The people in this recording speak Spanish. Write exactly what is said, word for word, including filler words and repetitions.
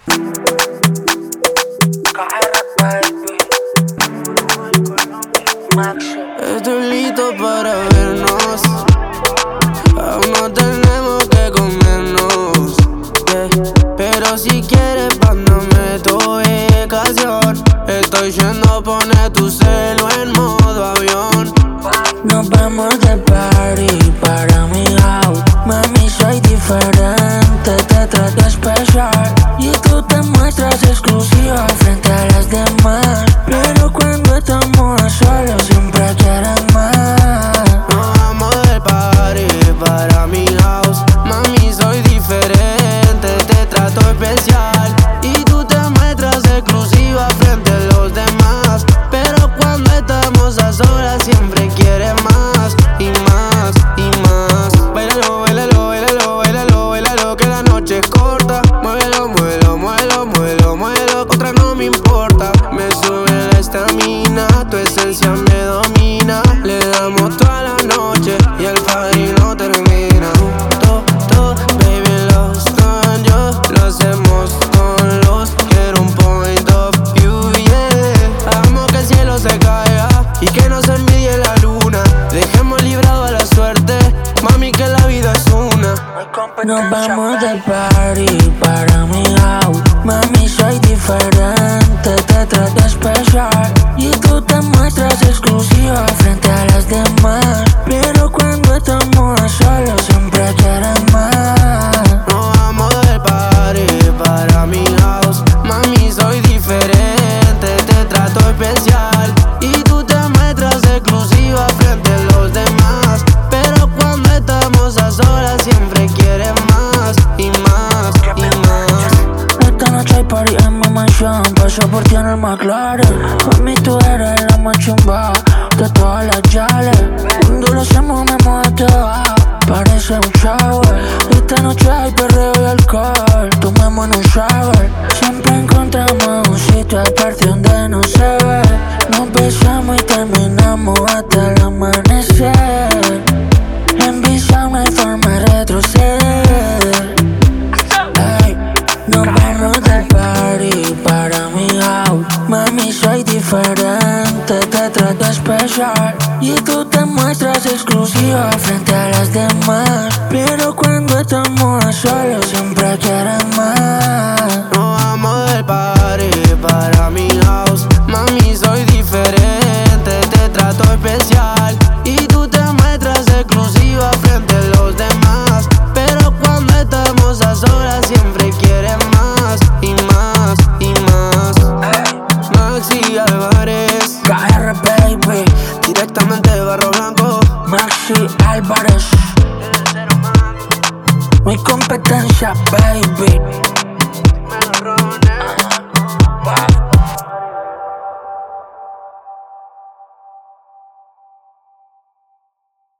Estoy listo para vernos. Aún no tenemos que comernos, yeah. Pero si quieres, mándame tu ubicación. Estoy yendo, pone tu celo en modo avión. Nos vamos de party para mi house. Mami, soy diferente, te trato especial. Y tú te muestras exclusiva frente a las demás. Pero cuando estamos a solos siempre quieres más. Nos vamos de party para mi house. Mami, soy diferente, te trato especial. Y tú te muestras exclusiva frente a los demás. Pero cuando estamos a solas siempre quieres más y más y más. Bailalo, bailalo, bailalo, bailalo, bailalo, que la noche es corta. Muévelo, muévelo, muévelo, muévelo, muévelo, otra no me importa. Me sube la estamina, tu esencia me domina. Le damos toda la noche y el party no termina. To, to, baby, los and yo lo hacemos con los. Quiero un point of view, yeah. Hagamos que el cielo se caiga y que no se envidie la luna. Dejemos librado a la suerte, mami, que la vida es una. Nos vamos de party para mi house. Mami, soy diferente, te trato especial. Y tú te muestras exclusiva frente a las demás. Pero cuando estamos a solos siempre quieres más. Nos vamos del party para mi house. Mami, soy diferente, te trato especial. Y tú te muestras exclusiva frente a los demás. Pero cuando estamos a solas siempre quieres más y más y más. Esta noche hay party en mi mansión. Paso por ti en el McLaren. Mami, tú eres la más chumba de todas las yales. Cuando lo hacemos me mueve toda, parece un shower. Esta noche hay perreo y alcohol. Tomemos en un shower. Siempre encontramos un sitio aparte donde no se ve. Nos besamos y terminamos hasta el amanecer. En visa no hay forma de retroceder. Ay, nos vamos del party para mi house. Mami, soy diferente, te trato especial. Y tú te muestras exclusiva frente a las demás. Pero cuando estamos a solos siempre quieres más. Nos vamos del party para mi house. Mami, soy diferente, te trato especial. Y tú te muestras exclusiva frente a los demás. Pero cuando estamos a solas siempre quieres más y más y más. Maxi Álvarez, K R baby, directamente de Barro Blanco. Maxi Álvarez, mi competencia baby.